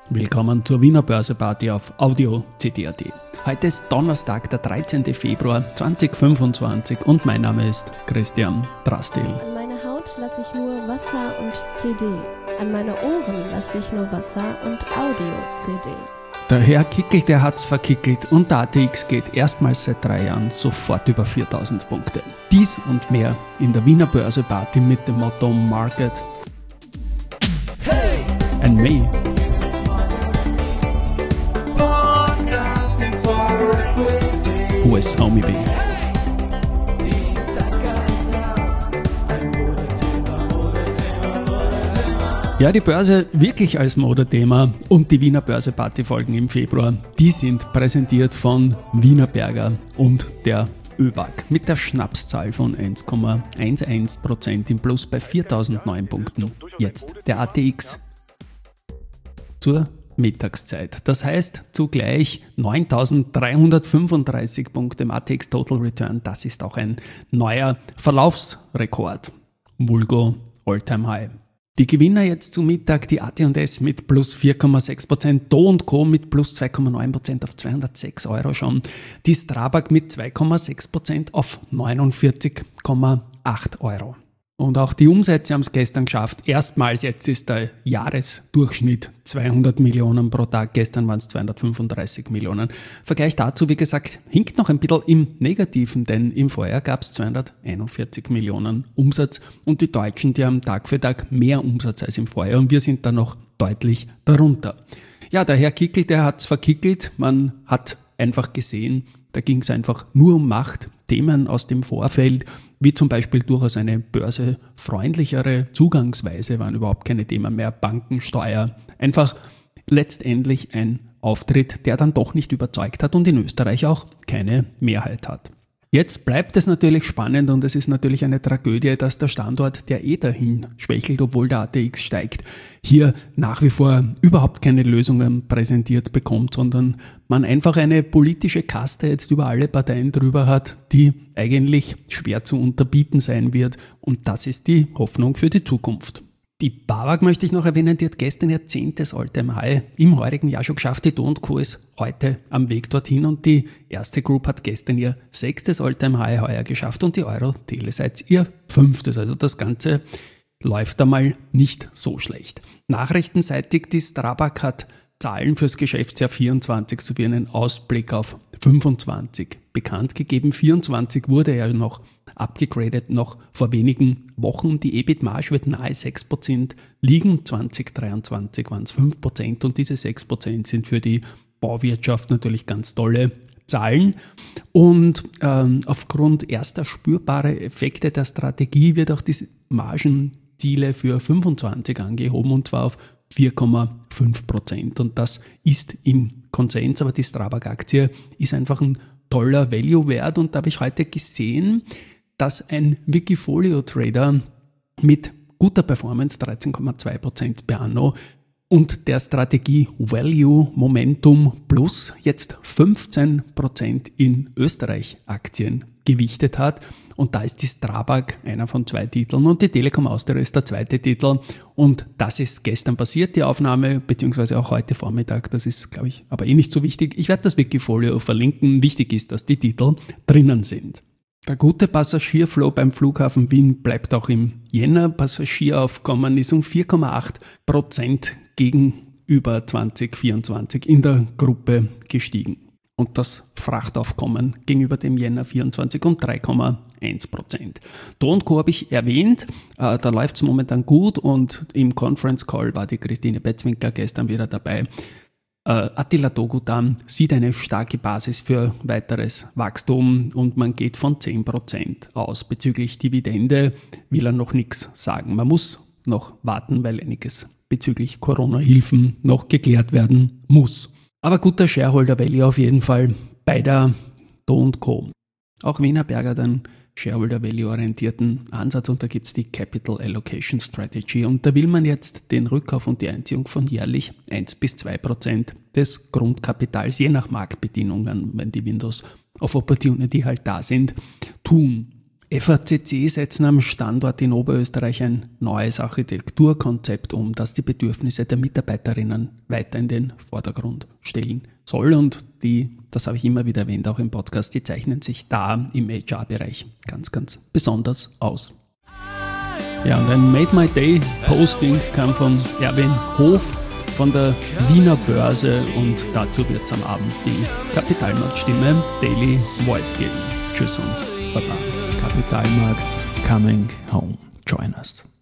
Willkommen zur Wiener Börseparty auf Audio CD.at. Heute ist Donnerstag, der 13. Februar 2025 und mein Name ist Christian Drastil. An meine Haut lasse ich nur Wasser und CD. An meine Ohren lasse ich nur Wasser und Audio-CD. Der Herr Kickl, der hat's verkickelt und der ATX geht erstmals seit 3 Jahren sofort über 4000 Punkte. Dies und mehr in der Wiener Börseparty mit dem Motto Market and Me. US Homie B. Ja, die Börse wirklich als Modethema und die Wiener Börseparty-Folgen im Februar, die sind präsentiert von Wienerberger und der ÖBAG mit der Schnapszahl von 1,11% im Plus bei 4009 Punkten. Jetzt der ATX zur Mittagszeit. Das heißt zugleich 9.335 Punkte im ATX Total Return. Das ist auch ein neuer Verlaufsrekord. Vulgo All-Time High. Die Gewinner jetzt zu Mittag, die AT&S mit plus 4,6%, Do & Co. mit plus 2,9% auf 206 Euro schon, die Strabag mit 2,6% auf 49,8 Euro. Und auch die Umsätze haben es gestern geschafft. Erstmals jetzt ist der Jahresdurchschnitt 200 Millionen pro Tag. Gestern waren es 235 Millionen. Vergleich dazu, wie gesagt, hinkt noch ein bisschen im Negativen, denn im Vorjahr gab es 241 Millionen Umsatz. Und die Deutschen, die haben Tag für Tag mehr Umsatz als im Vorjahr. Und wir sind da noch deutlich darunter. Ja, der Herr Kickl, der hat es verkickelt. Man hat einfach gesehen, da ging es einfach nur um Macht, Themen aus dem Vorfeld, wie zum Beispiel durchaus eine börsefreundlichere Zugangsweise, waren überhaupt keine Themen mehr, Bankensteuer. Einfach letztendlich ein Auftritt, der dann doch nicht überzeugt hat und in Österreich auch keine Mehrheit hat. Jetzt bleibt es natürlich spannend und es ist natürlich eine Tragödie, dass der Standort, der dahin schwächelt, obwohl der ATX steigt, hier nach wie vor überhaupt keine Lösungen präsentiert bekommt, sondern man einfach eine politische Kaste jetzt über alle Parteien drüber hat, die eigentlich schwer zu unterbieten sein wird und das ist die Hoffnung für die Zukunft. Die BAWAG möchte ich noch erwähnen, die hat gestern ihr 10. All-Time High im heurigen Jahr schon geschafft. Die Do & Co. ist heute am Weg dorthin und die erste Group hat gestern ihr 6. All-Time High heuer geschafft und die Euro-Telesites ihr 5. Also das Ganze läuft einmal nicht so schlecht. Nachrichtenseitig, die Strabag hat Zahlen fürs Geschäftsjahr 24 sowie einen Ausblick auf 25 bekannt gegeben. 24 wurde ja noch abgegradet, noch vor wenigen Wochen. Die EBIT-Marge wird nahe 6% liegen. 2023 waren es 5% und diese 6% sind für die Bauwirtschaft natürlich ganz tolle Zahlen. Und aufgrund erster spürbarer Effekte der Strategie wird auch die Margenziele für 25 angehoben und zwar auf 4,5%. Und das ist im Konsens, aber die Strabag-Aktie ist einfach ein toller Value-Wert. Und da habe ich heute gesehen, dass ein Wikifolio-Trader mit guter Performance, 13,2% per anno, und der Strategie Value Momentum Plus jetzt 15% in Österreich-Aktien gewichtet hat. Und da ist die Strabag einer von 2 Titeln und die Telekom Austria ist der 2. Titel. Und das ist gestern passiert, die Aufnahme, beziehungsweise auch heute Vormittag. Das ist, glaube ich, aber nicht so wichtig. Ich werde das Wikifolio verlinken. Wichtig ist, dass die Titel drinnen sind. Der gute Passagierflow beim Flughafen Wien bleibt auch im Jänner. Passagieraufkommen ist um 4,8% gegenüber 2024 in der Gruppe gestiegen. Und das Frachtaufkommen gegenüber dem Jänner 24 um 3,1%. Do & Co. habe ich erwähnt, da läuft es momentan gut und im Conference Call war die Christine Betzwinker gestern wieder dabei. Attila Togudan sieht eine starke Basis für weiteres Wachstum und man geht von 10% aus. Bezüglich Dividende will er noch nichts sagen. Man muss noch warten, weil einiges bezüglich Corona-Hilfen noch geklärt werden muss. Aber guter Shareholder Value auf jeden Fall bei der Do & Co. Auch Wienerberger hat einen Shareholder Value orientierten Ansatz und da gibt es die Capital Allocation Strategy und da will man jetzt den Rückkauf und die Einziehung von jährlich 1-2% des Grundkapitals, je nach Marktbedingungen, wenn die Windows of Opportunity halt da sind, tun. FACC setzen am Standort in Oberösterreich ein neues Architekturkonzept um, das die Bedürfnisse der Mitarbeiterinnen weiter in den Vordergrund stellen soll. Und das habe ich immer wieder erwähnt, auch im Podcast, die zeichnen sich da im HR-Bereich ganz, ganz besonders aus. Ja, und ein Made My Day Posting kam von Erwin Hof von der Wiener Börse und dazu wird es am Abend die Kapitalmarktstimme Daily Voice geben. Tschüss und Baba. Capital Markets coming home. Join us.